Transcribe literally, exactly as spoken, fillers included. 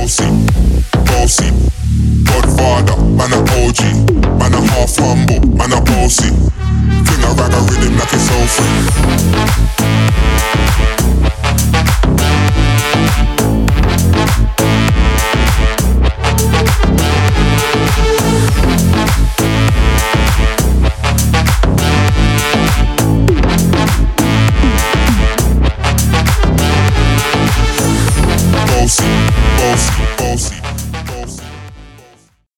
bossy, bossy. Godfather, man a O G, man a half humble, man a bossy. Fling a rag a rhythm like it's all free.